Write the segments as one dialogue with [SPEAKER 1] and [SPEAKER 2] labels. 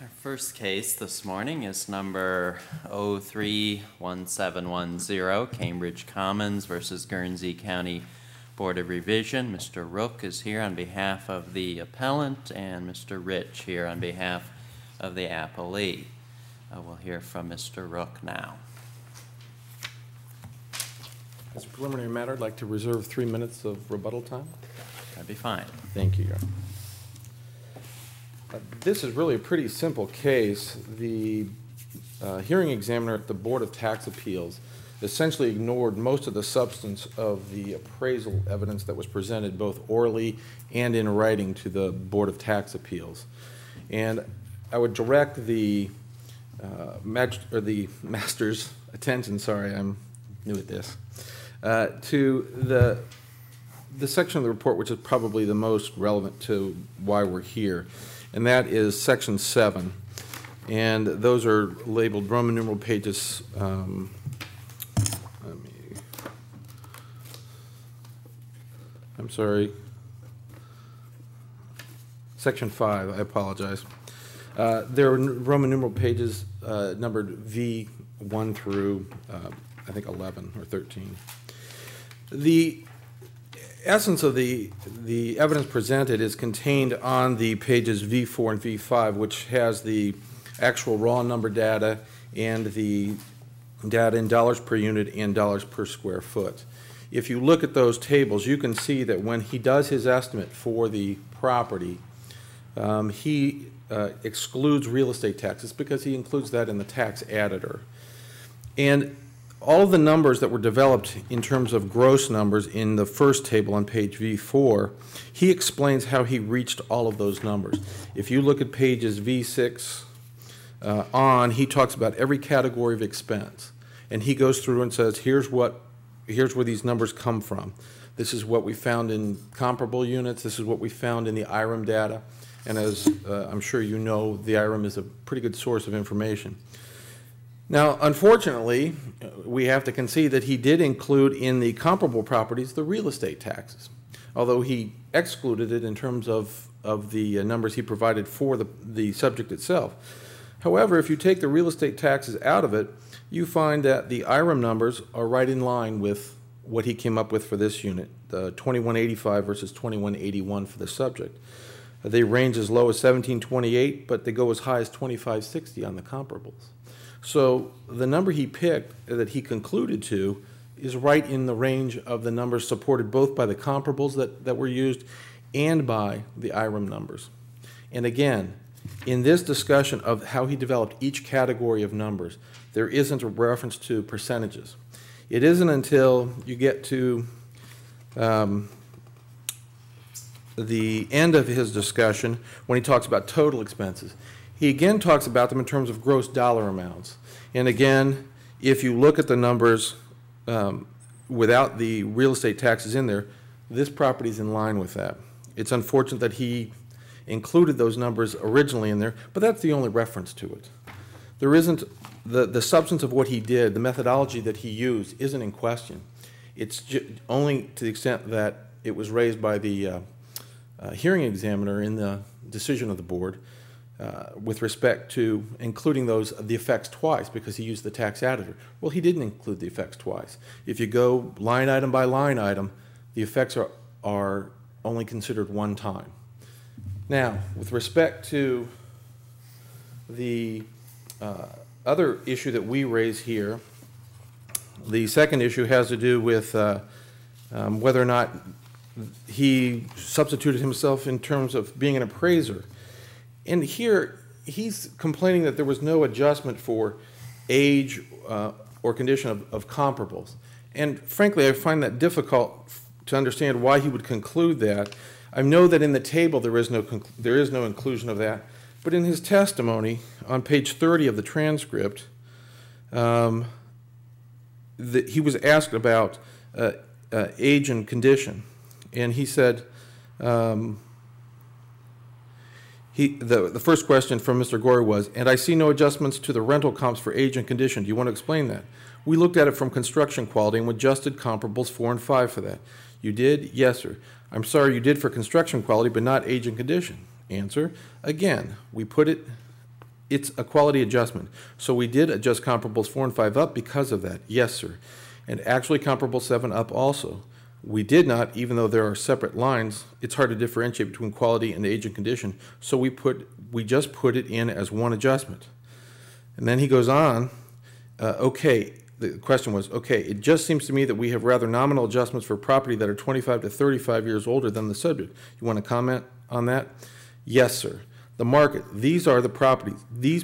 [SPEAKER 1] Our first case this morning is number 031710, Cambridge Commons versus Guernsey County Board of Revision. Mr. Rook is here on behalf of the appellant, and Mr. Rich here on behalf of the appellee. We'll hear from Mr. Rook now.
[SPEAKER 2] As a preliminary matter, I'd like to reserve 3 minutes of rebuttal time.
[SPEAKER 1] That'd be fine.
[SPEAKER 2] Thank you, Your Honor. This is really a pretty simple case. The hearing examiner at the Board of Tax Appeals essentially ignored most of the substance of the appraisal evidence that was presented both orally and in writing to the Board of Tax Appeals. And I would direct the master's attention, sorry, I'm new at this, to the section of the report which is probably the most relevant to why we're here, and that is Section 7. And those are labeled Roman numeral pages, Section 5, I apologize. There are Roman numeral pages numbered V1 through, I think, 11 or 13. The essence of the evidence presented is contained on the pages V4 and V5, which has the actual raw number data and the data in dollars per unit and dollars per square foot. If you look at those tables, you can see that when he does his estimate for the property, he excludes real estate taxes because he includes that in the tax additor. And all of the numbers that were developed in terms of gross numbers in the first table on page V4, he explains how he reached all of those numbers. If you look at pages V6 on, he talks about every category of expense. And he goes through and says, here's where these numbers come from. This is what we found in comparable units. This is what we found in the IRM data. And as I'm sure you know, the IRM is a pretty good source of information. Now, unfortunately, we have to concede that he did include in the comparable properties the real estate taxes, although he excluded it in terms of the numbers he provided for the subject itself. However, if you take the real estate taxes out of it, you find that the IRM numbers are right in line with what he came up with for this unit, the 2185 versus 2181 for the subject. They range as low as 1728, but they go as high as 2560 on the comparables. So the number he picked that he concluded to is right in the range of the numbers supported both by the comparables that were used and by the IRM numbers. And again, in this discussion of how he developed each category of numbers, there isn't a reference to percentages. It isn't until you get to the end of his discussion when he talks about total expenses. He again talks about them in terms of gross dollar amounts. And again, if you look at the numbers without the real estate taxes in there, this property is in line with that. It's unfortunate that he included those numbers originally in there, but that's the only reference to it. There isn't, the substance of what he did, the methodology that he used isn't in question. It's only to the extent that it was raised by the hearing examiner in the decision of the board with respect to including the effects twice because he used the tax additor. Well, he didn't include the effects twice. If you go line item by line item, the effects are only considered one time. Now, with respect to the other issue that we raise here, the second issue has to do with whether or not he substituted himself in terms of being an appraiser. And here, he's complaining that there was no adjustment for age or condition of comparables. And frankly, I find that difficult to understand why he would conclude that. I know that in the table there is no inclusion of that, but in his testimony on page 30 of the transcript, he was asked about age and condition, and he said, the first question from Mr. Gorey was, and I see no adjustments to the rental comps for age and condition. Do you want to explain that? We looked at it from construction quality and adjusted comparables 4 and 5 for that. You did? Yes, sir. I'm sorry you did for construction quality, but not age and condition. Answer, again, we put it it's a quality adjustment. So we did adjust comparables 4 and 5 up because of that. Yes, sir. And actually comparable 7 up also. We did not, even though there are separate lines, it's hard to differentiate between quality and age and condition. So we just put it in as one adjustment. And then he goes on, okay, the question was, okay, it just seems to me that we have rather nominal adjustments for property that are 25 to 35 years older than the subject. You want to comment on that? Yes, sir. The market, these are the properties. The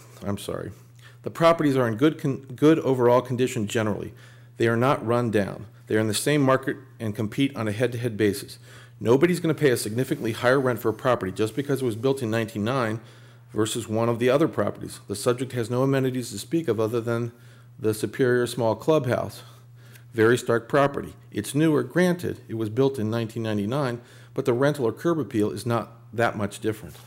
[SPEAKER 2] properties are in good overall condition generally. They are not run down. They are in the same market and compete on a head-to-head basis. Nobody's going to pay a significantly higher rent for a property just because it was built in 1909 versus one of the other properties. The subject has no amenities to speak of other than the superior small clubhouse. Very stark property. It's newer, granted, it was built in 1999, but the rental or curb appeal is not that much different.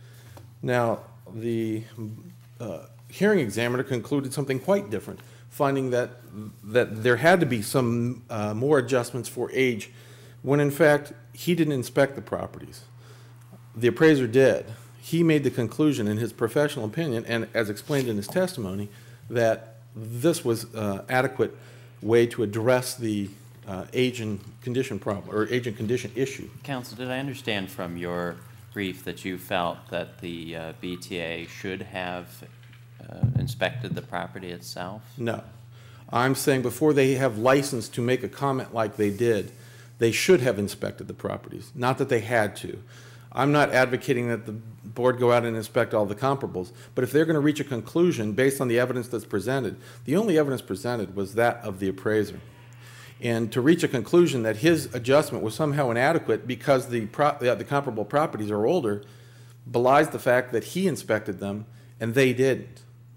[SPEAKER 2] Now, the hearing examiner concluded something quite different, finding that there had to be some more adjustments for age, when in fact he didn't inspect the properties. The appraiser did. He made the conclusion in his professional opinion, and as explained in his testimony, that this was adequate way to address the age and condition problem, or age and condition issue.
[SPEAKER 1] Counsel, did I understand from your brief that you felt that the BTA should have inspected the property itself?
[SPEAKER 2] No. I'm saying before they have license to make a comment like they did, they should have inspected the properties, not that they had to. I'm not advocating that the board go out and inspect all the comparables, but if they're going to reach a conclusion based on the evidence that's presented, the only evidence presented was that of the appraiser. And to reach a conclusion that his adjustment was somehow inadequate because the comparable properties are older belies the fact that he inspected them and they didn't.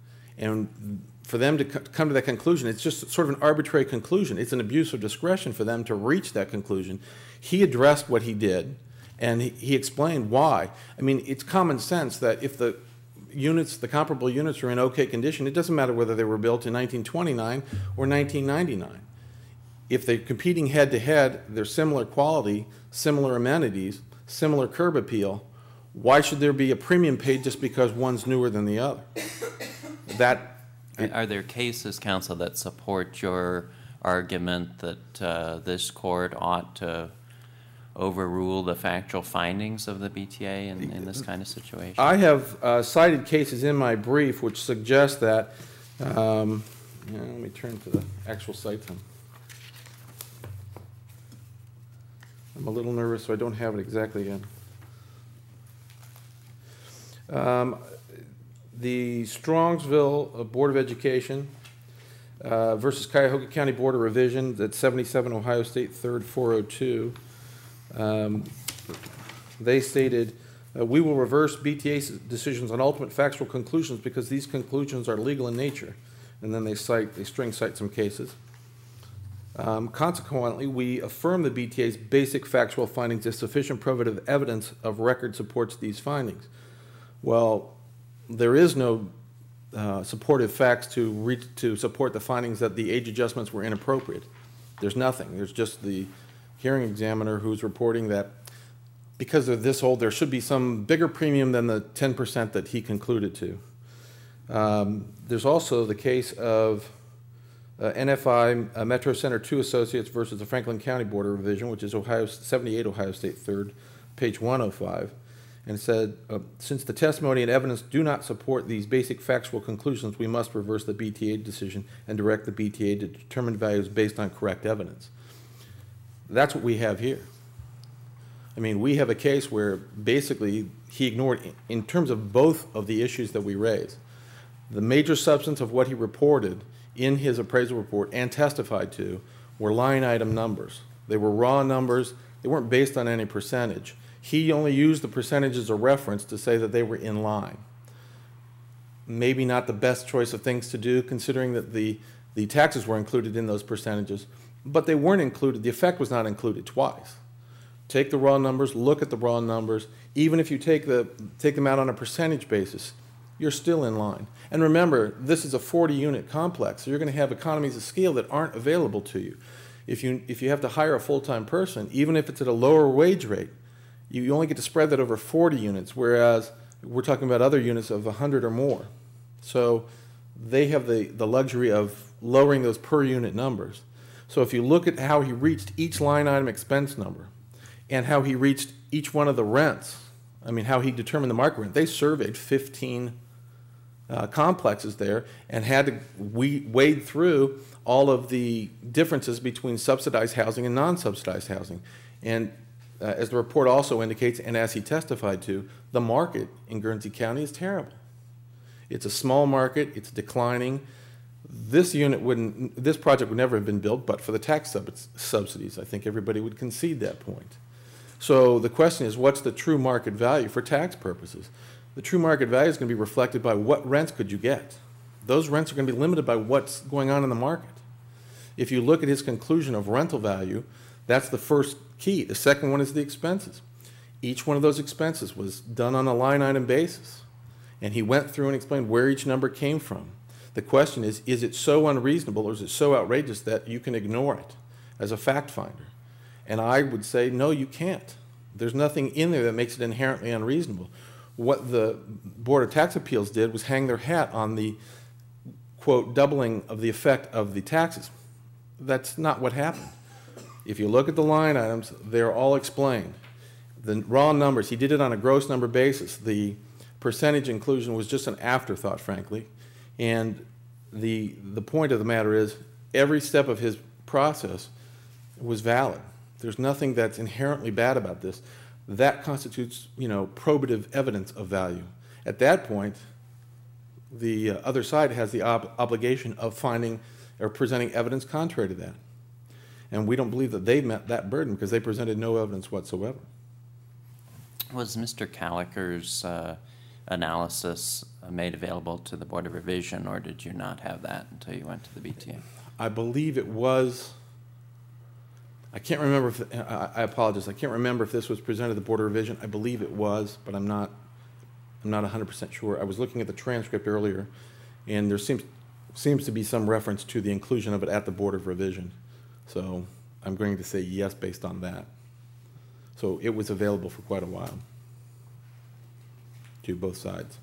[SPEAKER 2] And for them to come to that conclusion, it's just sort of an arbitrary conclusion. It's an abuse of discretion for them to reach that conclusion. He addressed what he did, and he explained why. I mean, it's common sense that if the comparable units are in okay condition, it doesn't matter whether they were built in 1929 or 1999. If they're competing head-to-head, they're similar quality, similar amenities, similar curb appeal, why should there be a premium paid just because one's newer than the other?
[SPEAKER 1] Are there cases, counsel, that support your argument that this court ought to overrule the factual findings of the BTA in this kind of situation?
[SPEAKER 2] I have cited cases in my brief which suggest that. Let me turn to the actual site. I'm a little nervous, so I don't have it exactly yet. The Strongsville Board of Education versus Cuyahoga County Board of Revision, that's 77 Ohio State 3rd 402. They stated, we will reverse BTA's decisions on ultimate factual conclusions because these conclusions are legal in nature. And then they string cite some cases. Consequently, we affirm the BTA's basic factual findings as sufficient probative evidence of record supports these findings. Well, there is no supportive facts to support the findings that the age adjustments were inappropriate. There's nothing. There's just the hearing examiner who's reporting that because they're this old, there should be some bigger premium than the 10% that he concluded to. There's also the case of NFI Metro Center 2 Associates versus the Franklin County Board of Revision, which is 78 Ohio State 3rd, page 105. And it said, since the testimony and evidence do not support these basic factual conclusions, we must reverse the BTA decision and direct the BTA to determine values based on correct evidence. That's what we have here. I mean, we have a case where basically he ignored, in terms of both of the issues that we raised, the major substance of what he reported in his appraisal report and testified to were line item numbers. They were raw numbers. They weren't based on any percentage. He only used the percentage as a reference to say that they were in line. Maybe not the best choice of things to do, considering that the taxes were included in those percentages, but they weren't included. The effect was not included twice. Take the raw numbers, look at the raw numbers. Even if you take them out on a percentage basis, you're still in line. And remember, this is a 40-unit complex, so you're going to have economies of scale that aren't available to you. If you have to hire a full-time person, even if it's at a lower wage rate, you only get to spread that over 40 units, whereas We're talking about other units of 100 or more. So they have the luxury of lowering those per unit numbers. So if you look at how he reached each line item expense number and how he reached each one of the rents, I mean, how he determined the market rent, they surveyed 15 complexes there and had to wade through all of the differences between subsidized housing and non-subsidized housing. And as the report also indicates, and as he testified to, the market in Guernsey County is terrible. It's a small market, it's declining. This project would never have been built but for the tax subsidies. I think everybody would concede that point. So the question is, what's the true market value for tax purposes? The true market value is going to be reflected by what rents could you get. Those rents are going to be limited by what's going on in the market. If you look at his conclusion of rental value, that's the first key. The second one is the expenses. Each one of those expenses was done on a line item basis. And he went through and explained where each number came from. The question is it so unreasonable or is it so outrageous that you can ignore it as a fact finder? And I would say, no, you can't. There's nothing in there that makes it inherently unreasonable. What the Board of Tax Appeals did was hang their hat on the, quote, doubling of the effect of the taxes. That's not what happened. If you look at the line items, they're all explained. The raw numbers, he did it on a gross number basis. The percentage inclusion was just an afterthought, frankly. And the point of the matter is, every step of his process was valid. There's nothing that's inherently bad about this. That constitutes, probative evidence of value. At that point, the other side has the obligation of finding or presenting evidence contrary to that. And we don't believe that they met that burden because they presented no evidence whatsoever.
[SPEAKER 1] Was Mr. Caliker's analysis made available to the Board of Revision, or did you not have that until you went to the BTA?
[SPEAKER 2] I believe it was. I can't remember if, I apologize, I can't remember if this was presented to the Board of Revision. I believe it was, but I'm not 100% sure. I was looking at the transcript earlier, and there seems to be some reference to the inclusion of it at the Board of Revision. So I'm going to say yes based on that. So it was available for quite a while to both sides.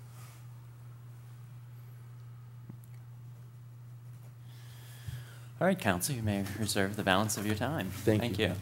[SPEAKER 1] All right, Counsel, you may reserve the balance of your time.
[SPEAKER 2] Thank you.
[SPEAKER 1] All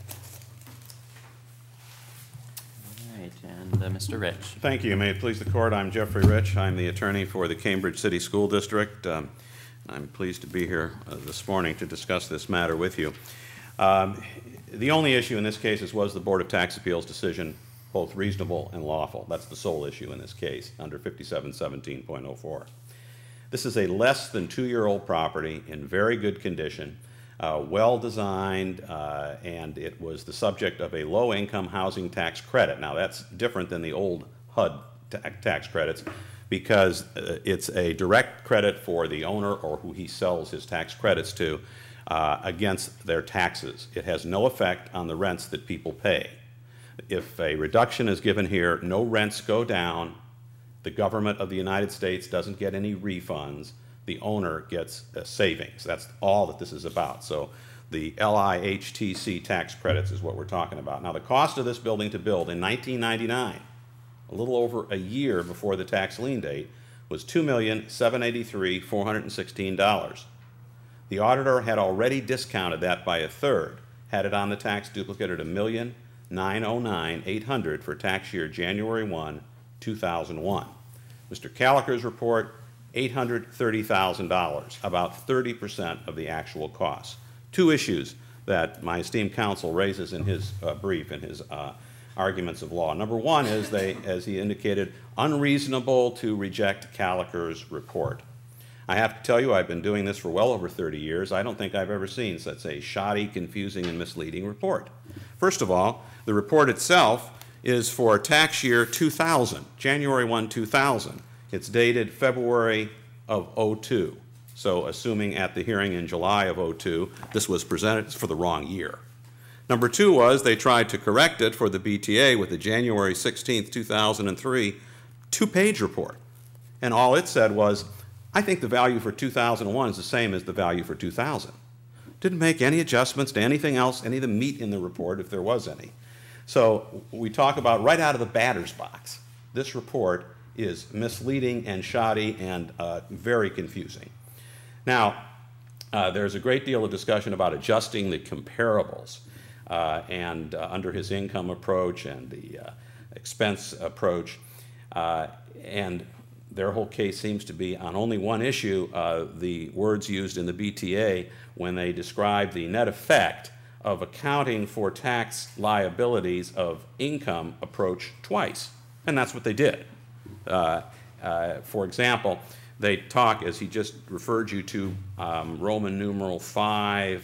[SPEAKER 1] right, and Mr. Rich.
[SPEAKER 3] Thank you. May it please the Court, I'm Jeffrey Rich. I'm the attorney for the Cambridge City School District. I'm pleased to be here this morning to discuss this matter with you. The only issue in this case is, was the Board of Tax Appeals decision both reasonable and lawful? That's the sole issue in this case under 5717.04. This is a less than 2-year-old property in very good condition, well designed, and it was the subject of a low-income housing tax credit. Now that's different than the old HUD tax credits because it's a direct credit for the owner or who he sells his tax credits to against their taxes. It has no effect on the rents that people pay. If a reduction is given here, no rents go down. The government of the United States doesn't get any refunds. The owner gets savings. That's all that this is about. So the LIHTC tax credits is what we're talking about. Now the cost of this building to build in 1999, a little over a year before the tax lien date, was $2,783,416. The auditor had already discounted that by a third, had it on the tax duplicate at $1,909,800 for tax year January 1, 2001. Mr. Caliker's report, $830,000, about 30% of the actual cost. Two issues that my esteemed counsel raises in his brief, in his arguments of law. Number one is they, as he indicated, unreasonable to reject Caliker's report. I have to tell you, I've been doing this for well over 30 years. I don't think I've ever seen such a shoddy, confusing, and misleading report. First of all, the report itself is for tax year 2000, January 1, 2000. It's dated February of 02. So assuming at the hearing in July of 02, this was presented for the wrong year. Number two was they tried to correct it for the BTA with the January 16, 2003 two-page report. And all it said was, I think the value for 2001 is the same as the value for 2000. Didn't make any adjustments to anything else, any of the meat in the report, if there was any. So we talk about right out of the batter's box. this report is misleading and shoddy and very confusing. Now, there's a great deal of discussion about adjusting the comparables and under his income approach and the expense approach, and their whole case seems to be on only one issue, the words used in the BTA when they describe the net effect of accounting for tax liabilities of income approach twice. And that's what they did. For example, they talk, as he just referred you to, Roman numeral 5,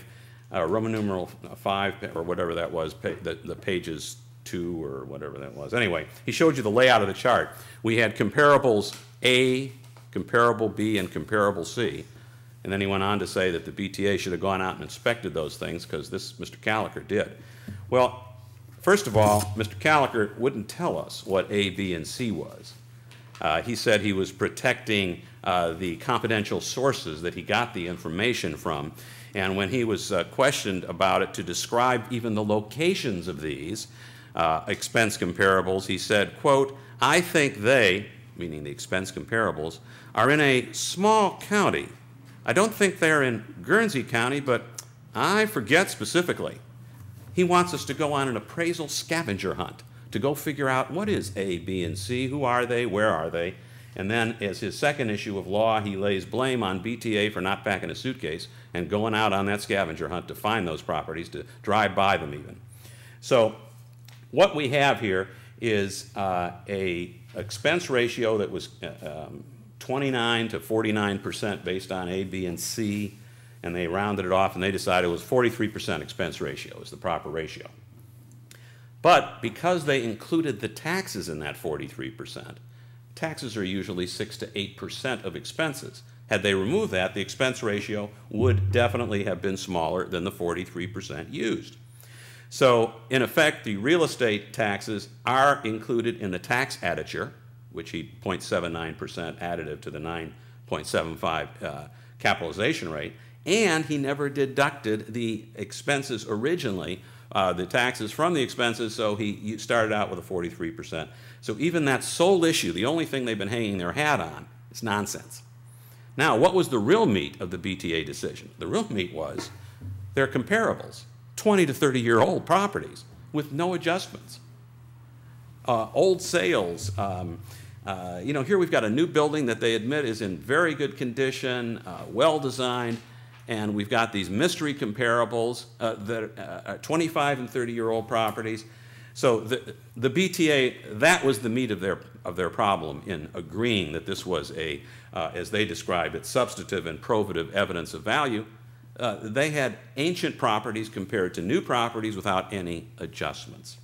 [SPEAKER 3] or whatever that was, the pages 2 or whatever that was. Anyway, he showed you the layout of the chart. We had comparables A, comparable B, and comparable C. And then he went on to say that the BTA should have gone out and inspected those things because this Mr. Caliker did. Well, first of all, Mr. Caliker wouldn't tell us what A, B, and C was. He said he was protecting the confidential sources that he got the information from. And when he was questioned about it to describe even the locations of these expense comparables, he said, quote, "I think they," meaning the expense comparables, "are in a small county. I don't think they're in Guernsey County, but I forget specifically." He wants us to go on an appraisal scavenger hunt to go figure out what is A, B, and C, who are they, where are they, and then as his second issue of law, he lays blame on BTA for not packing a suitcase and going out on that scavenger hunt to find those properties, to drive by them even. So what we have here is a expense ratio that was 29 to 49% based on A, B, and C, and they rounded it off and they decided it was 43% expense ratio is the proper ratio. But because they included the taxes in that 43%, taxes are usually 6 to 8% of expenses. Had they removed that, the expense ratio would definitely have been smaller than the 43% used. So, in effect, the real estate taxes are included in the tax additure, which he 0.79% additive to the 9.75 capitalization rate, and he never deducted the expenses originally, the taxes from the expenses, so he started out with a 43%. So even that sole issue, the only thing they've been hanging their hat on, is nonsense. Now, what was the real meat of the BTA decision? The real meat was their comparables, 20 to 30-year-old properties with no adjustments. Old sales, here we've got a new building that they admit is in very good condition, well-designed, and we've got these mystery comparables that are 25 and 30-year-old properties. So the BTA, that was the meat of their problem in agreeing that this was a, as they described it, substantive and probative evidence of value. They had ancient properties compared to new properties without any adjustments.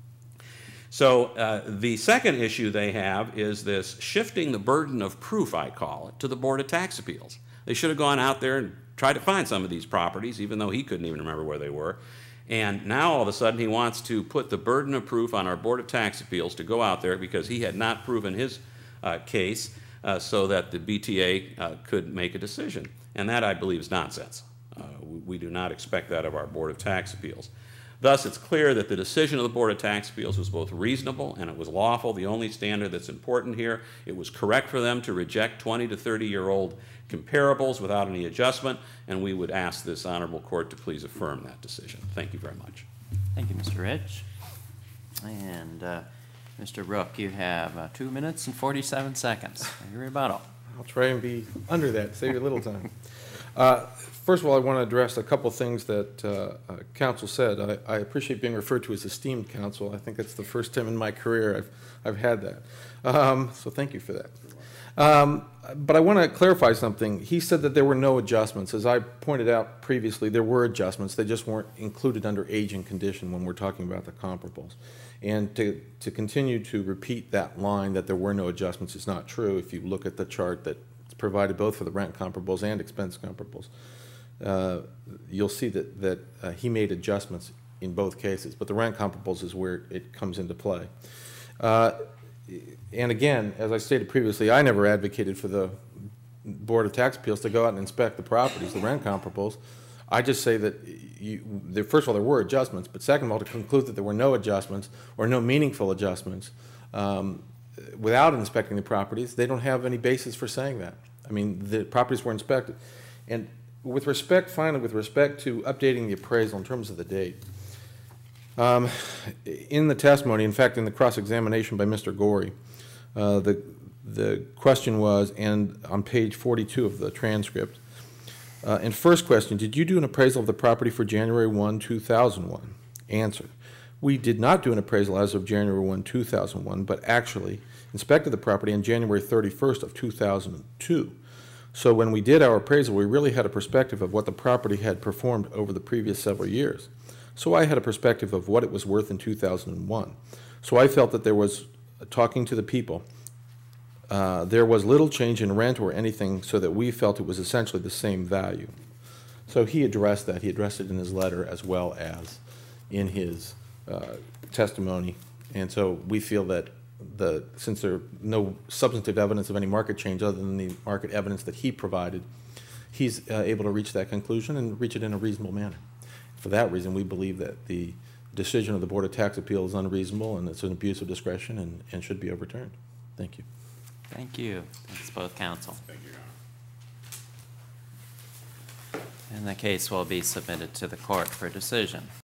[SPEAKER 3] So the second issue they have is this shifting the burden of proof, I call it, to the Board of Tax Appeals. They should have gone out there and tried to find some of these properties, even though he couldn't even remember where they were. And now all of a sudden he wants to put the burden of proof on our Board of Tax Appeals to go out there because he had not proven his case so that the BTA could make a decision. And that, I believe, is nonsense. We do not expect that of our Board of Tax Appeals. Thus, it's clear that the decision of the Board of Tax Appeals was both reasonable and it was lawful. The only standard that's important here, it was correct for them to reject 20 to 30-year-old comparables without any adjustment, and we would ask this honorable court to please affirm that decision. Thank you very much.
[SPEAKER 1] Thank you, Mr. Rich. And Mr. Rook, you have 2 minutes and 47 seconds. Your rebuttal.
[SPEAKER 2] I'll try and be under that, save you a little time. First of all, I want to address a couple things that counsel said. I appreciate being referred to as esteemed counsel. I think it's the first time in my career I've had that. So thank you for that. But I want to clarify something. He said that there were no adjustments. As I pointed out previously, there were adjustments. They just weren't included under age and condition when we're talking about the comparables. And to continue to repeat that line that there were no adjustments is not true. If you look at the chart that's provided both for the rent comparables and expense comparables, you'll see that he made adjustments in both cases. But the rent comparables is where it comes into play. And again, as I stated previously, I never advocated for the Board of Tax Appeals to go out and inspect the properties, the rent comparables. I just say that, first of all, there were adjustments, but second of all, to conclude that there were no adjustments or no meaningful adjustments without inspecting the properties, they don't have any basis for saying that. I mean, the properties were inspected. And with respect, finally, with respect to updating the appraisal in terms of the date, in the testimony, in fact, in the cross-examination by Mr. Gorey, the question was, and on page 42 of the transcript, and first question, did you do an appraisal of the property for January 1, 2001? Answer, we did not do an appraisal as of January 1, 2001, but actually inspected the property on January 31st of 2002. So when we did our appraisal, we really had a perspective of what the property had performed over the previous several years. So I had a perspective of what it was worth in 2001. So I felt that there was, talking to the people, there was little change in rent or anything, so that we felt it was essentially the same value. So he addressed that. He addressed it in his letter as well as in his testimony. And so we feel that since there's no substantive evidence of any market change other than the market evidence that he provided, he's able to reach that conclusion and reach it in a reasonable manner. For that reason, we believe that the decision of the Board of Tax Appeal is unreasonable and it's an abuse of discretion and should be overturned. Thank you.
[SPEAKER 1] Thank you. Thanks both counsel.
[SPEAKER 3] Thank you, Your Honor.
[SPEAKER 1] And the case will be submitted to the court for decision.